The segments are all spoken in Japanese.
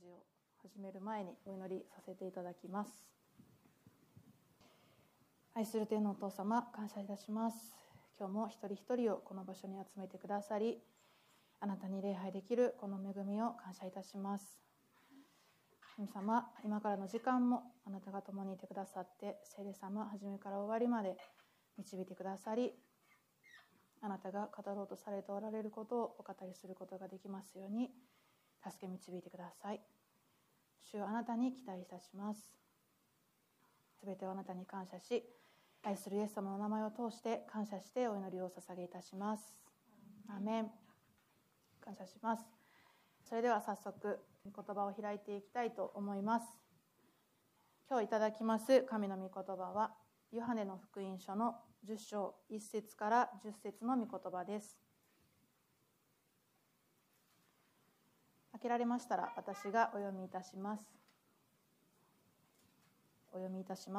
事を始める前にお祈りさせていただきます。愛する天のお父様、感謝いたします。今日も一人一人をこの場所に集めてくださり、あなたに礼拝できるこの恵みを感謝いたします。神様、今からの時間もあなたが共にいてくださって、聖霊様、初めから終わりまで導いてくださり、あなたが語ろうとされておられることをお語りすることができますように、助け導いてください。主はあなたに期待いたします。すべてをあなたに感謝し、愛するイエス様の名前を通して感謝してお祈りを捧げいたします。アーメン。感謝します。それでは早速御言葉を開いていきたいと思います。今日いただきます神の御言葉はヨハネの福音書の10章1節から10節の御言葉です。開けられましたら私がお読みいたします。お読みいたします。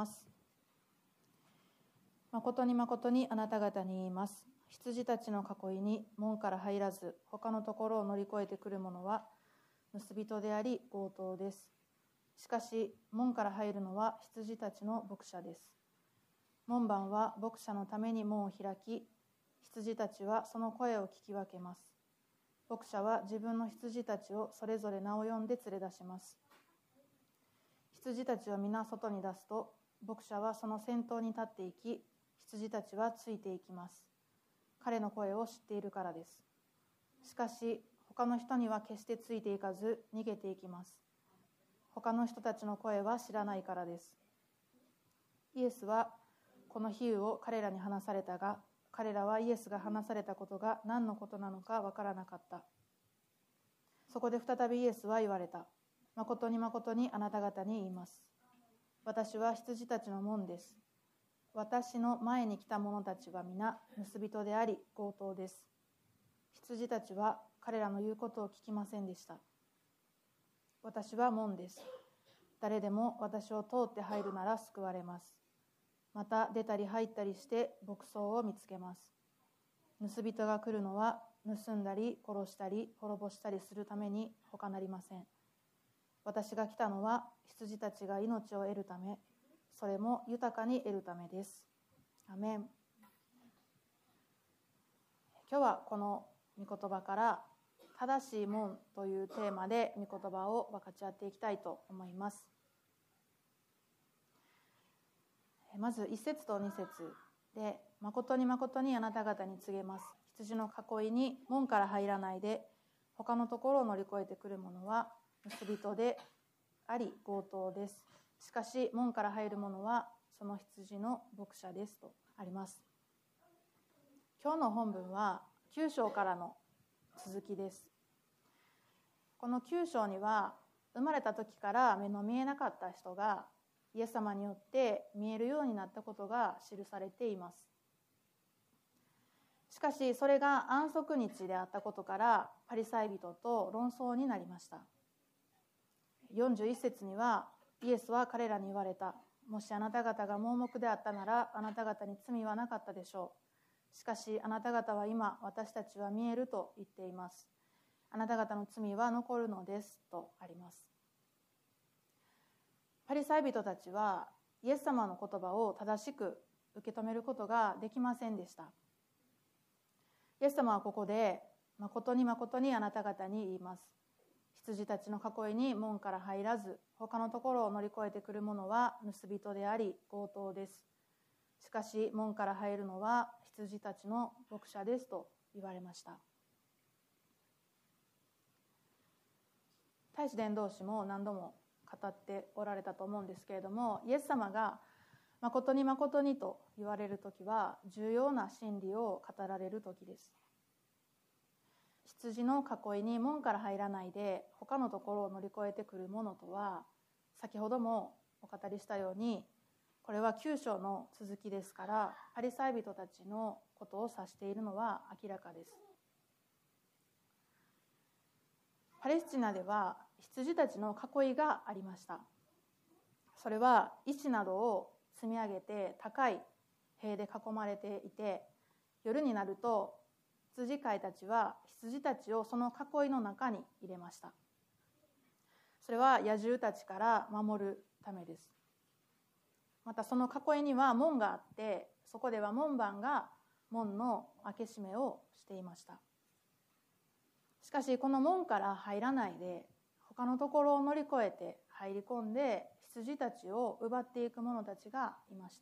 誠に誠にあなた方に言います。羊たちの囲いに門から入らず他のところを乗り越えてくる者は盗人であり強盗です。しかし門から入るのは羊たちの牧者です。門番は牧者のために門を開き、羊たちはその声を聞き分けます。牧者は自分の羊たちをそれぞれ名を呼んで連れ出します。羊たちを皆外に出すと、牧者はその先頭に立っていき、羊たちはついていきます。彼の声を知っているからです。しかし他の人には決してついていかず逃げていきます。他の人たちの声は知らないからです。イエスはこの比喩を彼らに話されたが、彼らはイエスが話されたことが何のことなのかわからなかった。そこで再びイエスは言われた。誠に誠にあなた方に言います。私は羊たちの門です。私の前に来た者たちは皆盗人であり強盗です。羊たちは彼らの言うことを聞きませんでした。私は門です。誰でも私を通って入るなら救われます。また出たり入ったりして牧草を見つけます。盗人が来るのは盗んだり殺したり滅ぼしたりするために他なりません。私が来たのは羊たちが命を得るため、それも豊かに得るためです。アメン。今日はこの御言葉から正しい門というテーマで御言葉を分かち合っていきたいと思います。まず1節と2節で、誠に誠にあなた方に告げます。羊の囲いに門から入らないで他のところを乗り越えてくる者は盗人であり強盗です。しかし門から入る者はその羊の牧者ですとあります。今日の本文は9章からの続きです。この9章には生まれた時から目の見えなかった人がイエス様によって見えるようになったことが記されています。しかしそれが安息日であったことからパリサイ人と論争になりました。41節にはイエスは彼らに言われた。もしあなた方が盲目であったならあなた方に罪はなかったでしょう。しかしあなた方は今私たちは見えると言っています。あなた方の罪は残るのですとあります。パリサイ人たちはイエス様の言葉を正しく受け止めることができませんでした。イエス様はここで誠に誠にあなた方に言います。羊たちの囲いに門から入らず他のところを乗り越えてくる者は盗人であり強盗です。しかし門から入るのは羊たちの牧者ですと言われました。大使伝道師も何度も語っておられたと思うんですけれども、イエス様が誠に誠にと言われるときは重要な真理を語られるときです。羊の囲いに門から入らないで他のところを乗り越えてくるものとは、先ほどもお語りしたようにこれは9章の続きですから、パリサイ人たちのことを指しているのは明らかです。パレスチナでは羊たちの囲いがありました。それは石などを積み上げて高い塀で囲まれていて、夜になると羊飼いたちは羊たちをその囲いの中に入れました。 それは野獣たちから守るためです。またその囲いには門があって、そこでは門番が門の開け閉めをしていました。しかしこの門から入らないで、他のところを乗り越えて入り込んで羊たちを奪っていく者たちがいました。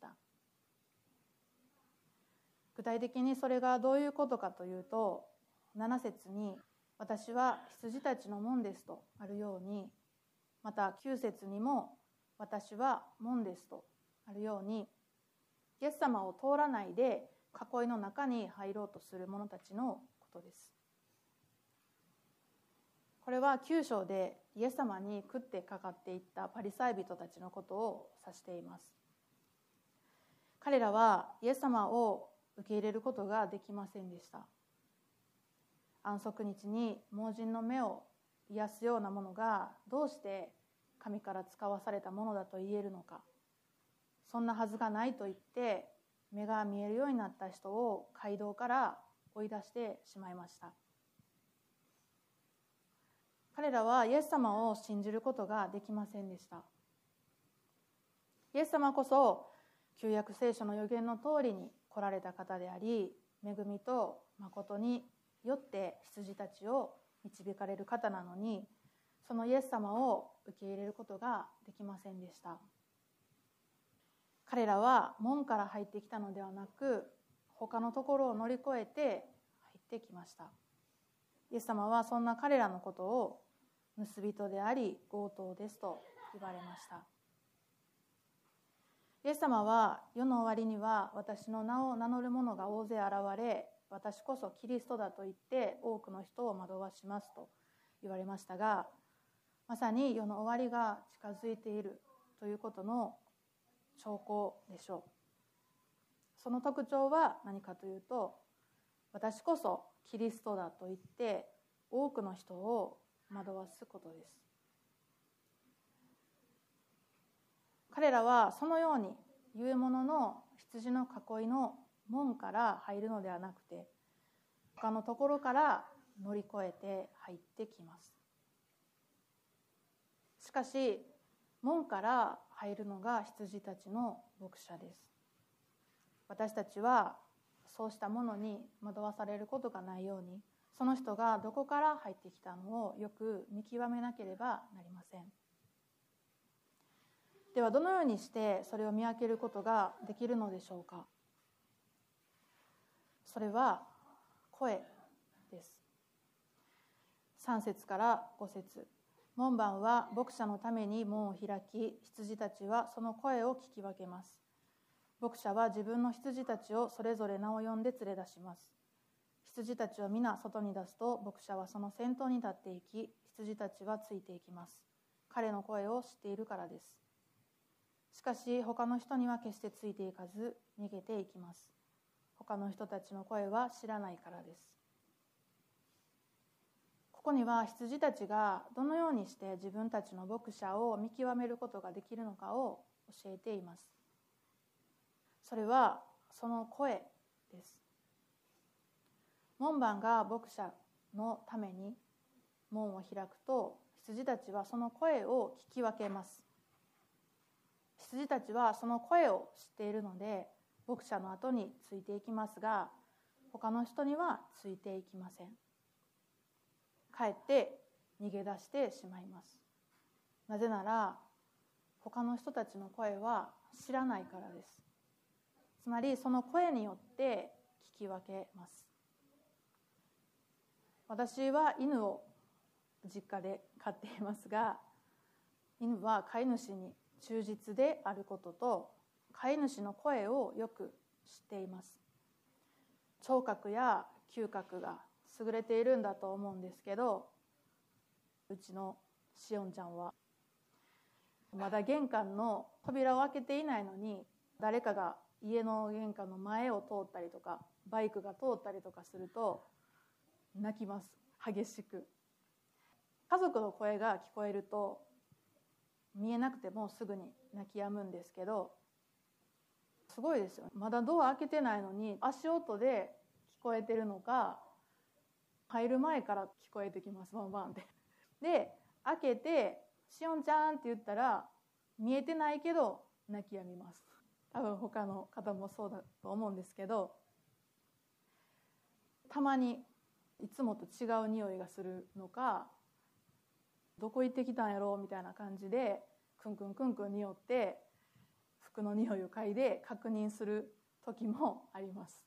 具体的にそれがどういうことかというと、7節に私は羊たちの門ですとあるように、また9節にも私は門ですとあるように、イエス様を通らないで囲いの中に入ろうとする者たちのことです。これは9章でイエス様に食ってかかっていったパリサイ人たちのことを指しています。彼らはイエス様を受け入れることができませんでした。安息日に盲人の目を癒すようなものがどうして神から使わされたものだと言えるのか、そんなはずがないと言って目が見えるようになった人を街道から追い出してしまいました。彼らはイエス様を信じることができませんでした。イエス様こそ旧約聖書の預言の通りに来られた方であり、恵みと誠によって羊たちを導かれる方なのに、そのイエス様を受け入れることができませんでした。彼らは門から入ってきたのではなく、他のところを乗り越えて入ってきました。イエス様はそんな彼らのことを盗人であり強盗ですと言われました。イエス様は世の終わりには私の名を名乗る者が大勢現れ、私こそキリストだと言って多くの人を惑わしますと言われましたが、まさに世の終わりが近づいているということの証拠でしょう。その特徴は何かというと、私こそキリストだと言って多くの人を惑わすことです。彼らはそのように言うものの、羊の囲いの門から入るのではなくて、他のところから乗り越えて入ってきます。しかし門から入るのが羊たちの牧者です。私たちはそうしたものに惑わされることがないように、その人がどこから入ってきたのをよく見極めなければなりません。ではどのようにしてそれを見分けることができるのでしょうか。それは声です。3節から5節。門番は牧者のために門を開き、羊たちはその声を聞き分けます。牧者は自分の羊たちをそれぞれ名を呼んで連れ出します。羊たちを皆外に出すと、牧者はその先頭に立っていき、羊たちはついていきます。彼の声を知っているからです。しかし他の人には決してついていかず逃げていきます。他の人たちの声は知らないからです。ここには羊たちがどのようにして自分たちの牧者を見極めることができるのかを教えています。それはその声です。門番が牧者のために門を開くと、羊たちはその声を聞き分けます。羊たちはその声を知っているので、牧者の後についていきますが、他の人にはついていきません。かえって逃げ出してしまいます。なぜなら他の人たちの声は知らないからです。つまりその声によって聞き分けます。私は犬を実家で飼っていますが、犬は飼い主に忠実であることと、飼い主の声をよく知っています。聴覚や嗅覚が優れているんだと思うんですけど、うちのしおんちゃんはまだ玄関の扉を開けていないのに、誰かが家の玄関の前を通ったりとか、バイクが通ったりとかすると泣きます。激しく。家族の声が聞こえると見えなくてもすぐに泣き止むんですけど、すごいですよ。まだドア開けてないのに足音で聞こえてるのか、入る前から聞こえてきます。バンバンって。で開けてしおんちゃんって言ったら見えてないけど泣き止みます。多分他の方もそうだと思うんですけど、たまにいつもと違う匂いがするのか、どこ行ってきたんやろうみたいな感じでクンクンクンクン匂って服の匂いを嗅いで確認する時もあります。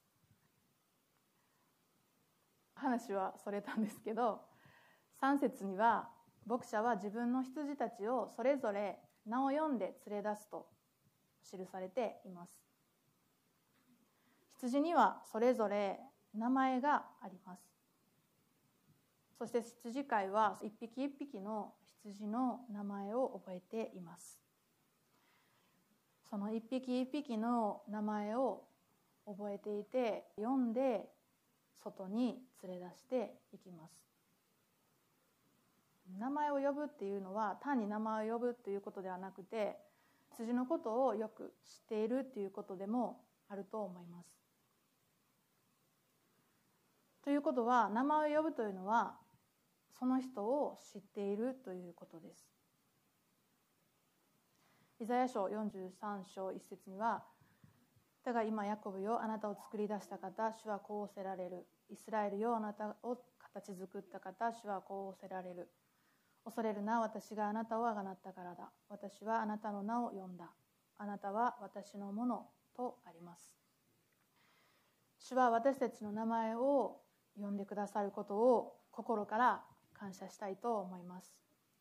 話はそれたんですけど、3節には牧者は自分の羊たちをそれぞれ名を呼んで連れ出すと記されています。羊にはそれぞれ名前があります。そして羊飼いは一匹一匹の羊の名前を覚えています。その一匹一匹の名前を覚えていて、読んで外に連れ出していきます。名前を呼ぶっていうのは単に名前を呼ぶっていうことではなくて、羊のことをよく知っているっていうことでもあると思います。ということは、名前を呼ぶというのはその人を知っているということです。イザヤ書43章1節には、だが今ヤコブよ、あなたを作り出した方、主はこう仰せられる。イスラエルよ、あなたを形作った方、主はこう仰せられる。恐れるな、私があなたをあがなったからだ。私はあなたの名を呼んだ。あなたは私のものとあります。主は私たちの名前を呼んでくださることを心から感謝したいと思います。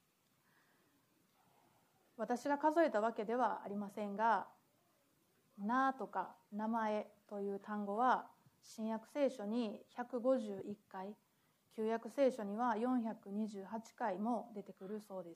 私が数えたわけではありませんが、名とか名前という単語は新約聖書に151回、旧約聖書には428回も出てくるそうです。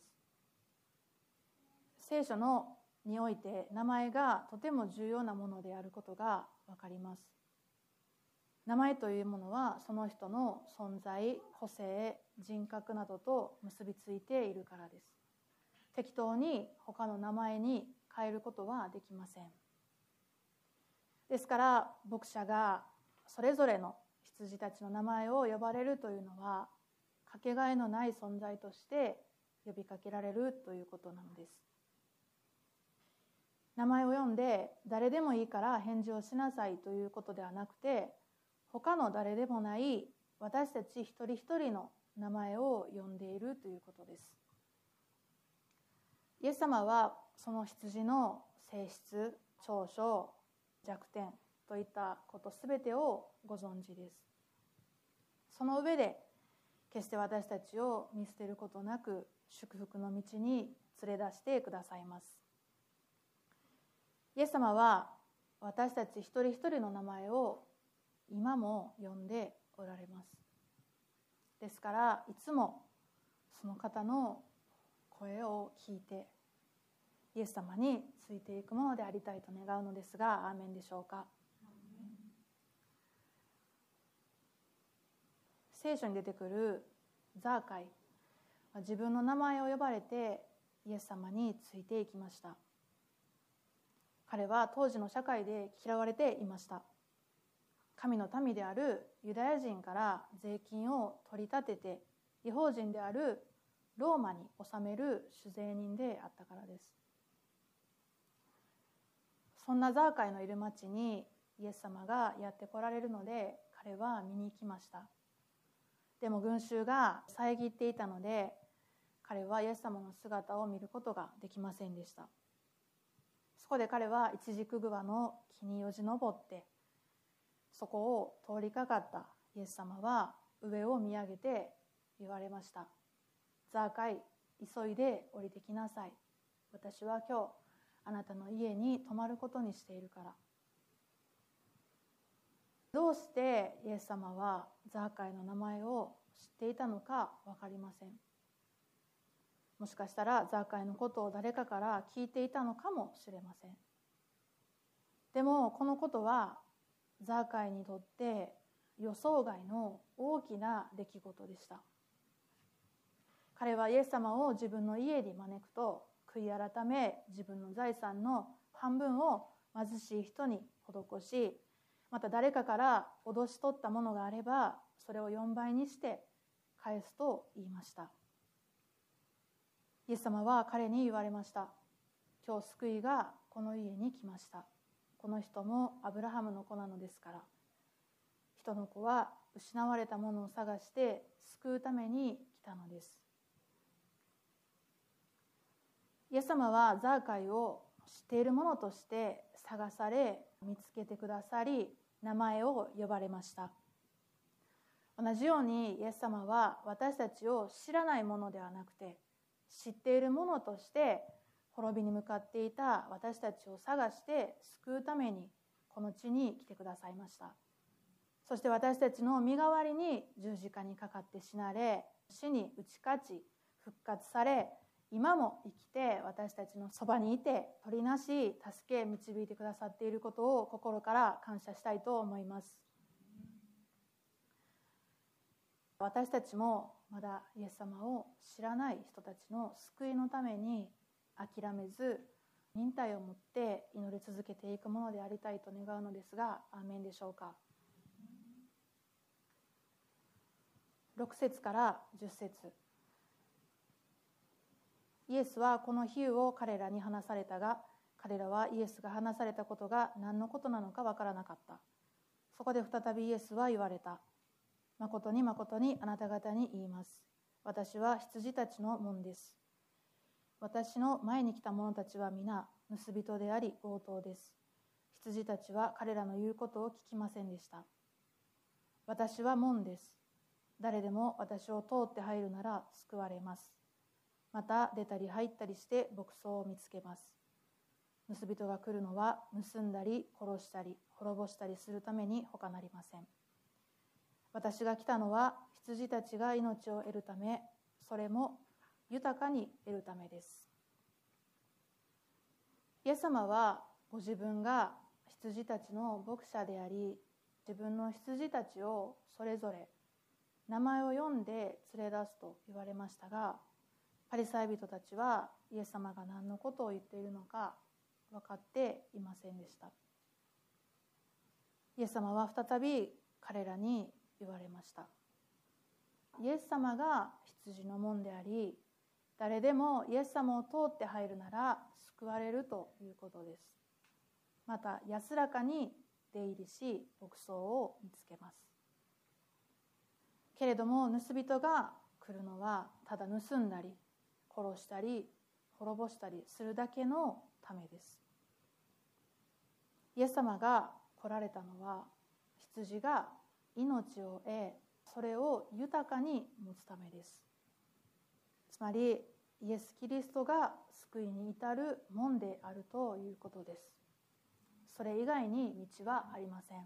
聖書において名前がとても重要なものであることがわかります。名前というものはその人の存在、個性、人格などと結びついているからです。適当に他の名前に変えることはできません。ですから牧者がそれぞれの羊たちの名前を呼ばれるというのは、かけがえのない存在として呼びかけられるということなのです。名前を呼んで誰でもいいから返事をしなさいということではなくて、他の誰でもない私たち一人一人の名前を呼んでいるということです。イエス様はその羊の性質、長所、弱点といったことすべてをご存知です。その上で決して私たちを見捨てることなく祝福の道に連れ出してくださいます。イエス様は私たち一人一人の名前を今も呼んでおられます。ですからいつもその方の声を聞いてイエス様についていくものでありたいと願うのですが、アーメンでしょうか。聖書に出てくるザーカイは自分の名前を呼ばれてイエス様についていきました。彼は当時の社会で嫌われていました。神の民であるユダヤ人から税金を取り立てて異邦人であるローマに納める主税人であったからです。そんなザーカイのいる町にイエス様がやって来られるので彼は見に行きました。でも群衆が遮っていたので彼はイエス様の姿を見ることができませんでした。そこで彼はイチジクグワの木によじ登ってそこを通りかかったイエス様は上を見上げて言われました。ザーカイ、急いで降りてきなさい。私は今日あなたの家に泊まることにしているから。どうしてイエス様はザーカイの名前を知っていたのか分かりません。もしかしたらザーカイのことを誰かから聞いていたのかもしれません。でもこのことはザーカイにとって予想外の大きな出来事でした。彼はイエス様を自分の家に招くと悔い改め、自分の財産の半分を貧しい人に施し、また誰かから脅し取ったものがあればそれを4倍にして返すと言いました。イイエス様は彼に言われました。今日救いがこの家に来ました。この人もアブラハムの子なのですから。人の子は失われたものを探して救うために来たのです。イエス様はザーカイを知っているものとして探され、見つけてくださり、名前を呼ばれました。同じようにイエス様は私たちを知らないものではなくて、知っているものとして滅びに向かっていた私たちを探して救うためにこの地に来てくださいました。そして私たちの身代わりに十字架にかかって死なれ、死に打ち勝ち復活され、今も生きて私たちのそばにいて取りなし助け導いてくださっていることを心から感謝したいと思います。私たちもまだイエス様を知らない人たちの救いのために諦めず忍耐を持って祈り続けていくものでありたいと願うのですが、アーメンでしょうか。6節から10節。イエスはこの比喩を彼らに話されたが、彼らはイエスが話されたことが何のことなのかわからなかった。そこで再びイエスは言われた。誠に誠にあなた方に言います。私は羊たちの門です。私の前に来た者たちは皆盗人であり強盗です。羊たちは彼らの言うことを聞きませんでした。私は門です。誰でも私を通って入るなら救われます。また出たり入ったりして牧草を見つけます。盗人が来るのは盗んだり殺したり滅ぼしたりするために他なりません。私が来たのは羊たちが命を得るため、それも豊かに得るためです。イエス様はご自分が羊たちの牧者であり、自分の羊たちをそれぞれ名前を呼んで連れ出すと言われましたが、パリサイ人たちはイエス様が何のことを言っているのか分かっていませんでした。イエス様は再び彼らに言われました。イエス様が羊の門であり、誰でもイエス様を通って入るなら救われるということです。また安らかに出入りし牧草を見つけます。けれども盗人が来るのはただ盗んだり殺したり滅ぼしたりするだけのためです。イエス様が来られたのは羊が命を得、それを豊かに持つためです。つまりイエス・キリストが救いに至る門であるということです。それ以外に道はありません。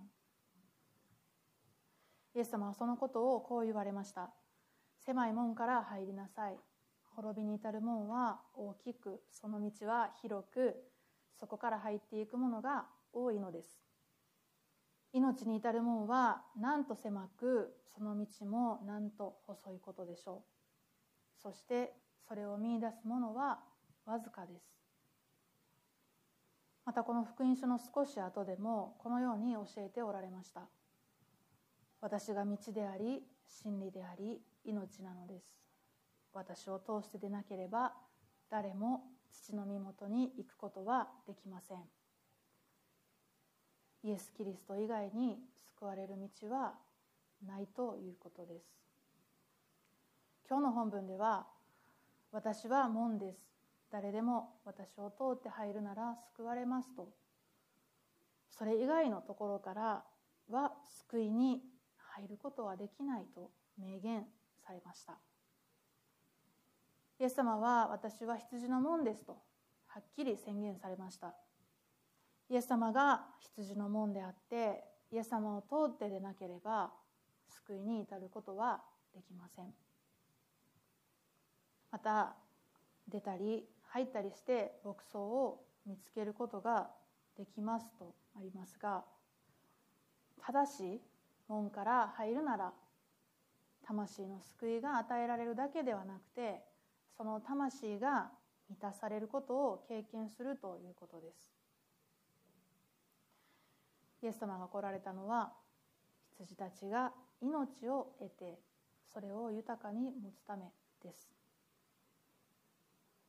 イエス様はそのことをこう言われました。狭い門から入りなさい。滅びに至る門は大きく、その道は広く、そこから入っていくものが多いのです。命に至る門はなんと狭く、その道もなんと細いことでしょう。そしてそれを見出すものはわずかです。またこの福音書の少し後でもこのように教えておられました。私が道であり、真理であり、命なのです。私を通してでなければ誰も父の身元に行くことはできません。イエス・キリスト以外に救われる道はないということです。今日の本文では、私は門です。誰でも私を通って入るなら救われますと、それ以外のところからは救いに入ることはできないと明言されました。イエス様は私は羊の門ですとはっきり宣言されました。イエス様が羊の門であって、イエス様を通ってでなければ救いに至ることはできません。また出たり入ったりして牧草を見つけることができますとありますが、ただし門から入るなら魂の救いが与えられるだけではなくて、その魂が満たされることを経験するということです。イエス様が来られたのは、羊たちが命を得てそれを豊かに持つためです。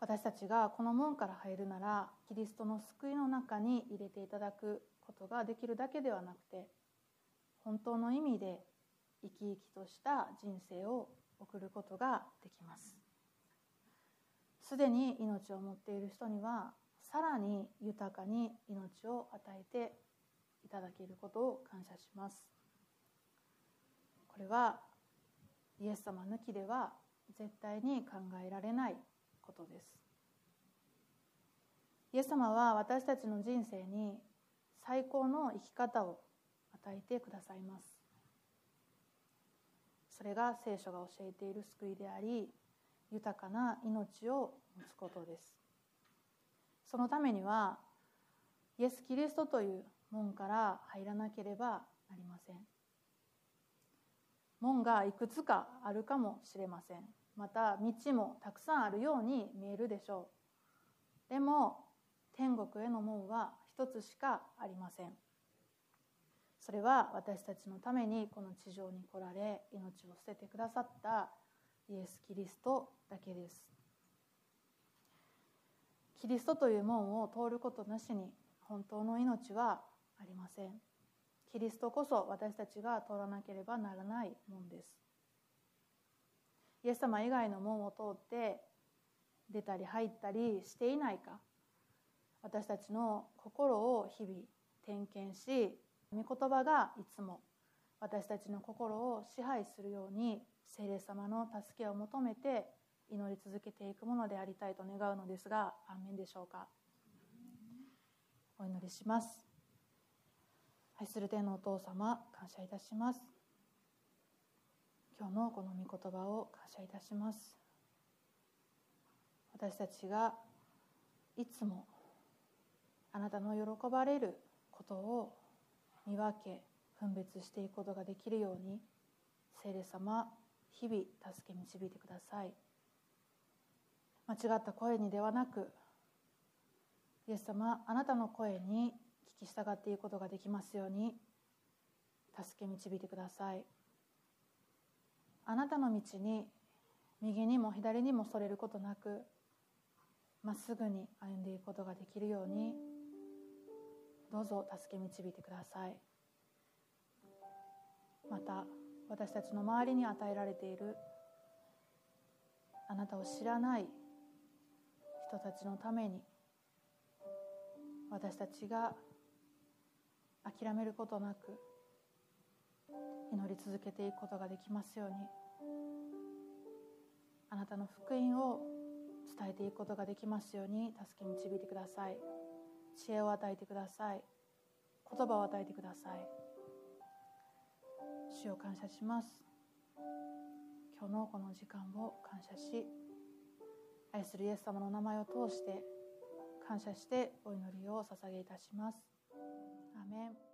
私たちがこの門から入るなら、キリストの救いの中に入れていただくことができるだけではなくて、本当の意味で生き生きとした人生を送ることができます。すでに命を持っている人には、さらに豊かに命を与えていただけることを感謝します。これはイエス様抜きでは絶対に考えられないことです。イエス様は私たちの人生に最高の生き方を与えてくださいます。それが聖書が教えている救いであり、豊かな命を持つことです。そのためにはイエス・キリストという門から入らなければなりません。門がいくつかあるかもしれません。また道もたくさんあるように見えるでしょう。でも天国への門は一つしかありません。それは私たちのためにこの地上に来られ、命を捨ててくださったイエス・キリストだけです。キリストという門を通ることなしに本当の命はありません。キリストこそ私たちが通らなければならない門です。イエス様以外の門を通って出たり入ったりしていないか、私たちの心を日々点検し、御言葉がいつも私たちの心を支配するように聖霊様の助けを求めて祈り続けていくものでありたいと願うのですが、アーメンでしょうか。お祈りします。愛する天のお父様、感謝いたします。今日のこの御言葉を感謝いたします。私たちがいつもあなたの喜ばれることを見分け分別していくことができるように、聖霊様、日々助け導いてください。間違った声にではなく、イエス様、あなたの声に聞き従っていくことができますように助け導いてください。あなたの道に右にも左にもそれることなく、まっすぐに歩んでいくことができるように、どうぞ助け導いてください。また私たちの周りに与えられているあなたを知らない人たちのために、私たちが諦めることなく祈り続けていくことができますように、あなたの福音を伝えていくことができますように助け導いてください。知恵を与えてください。言葉を与えてください。主を感謝します。今日のこの時間を感謝し、愛するイエス様の名前を通して感謝してお祈りを捧げいたします。アーメン。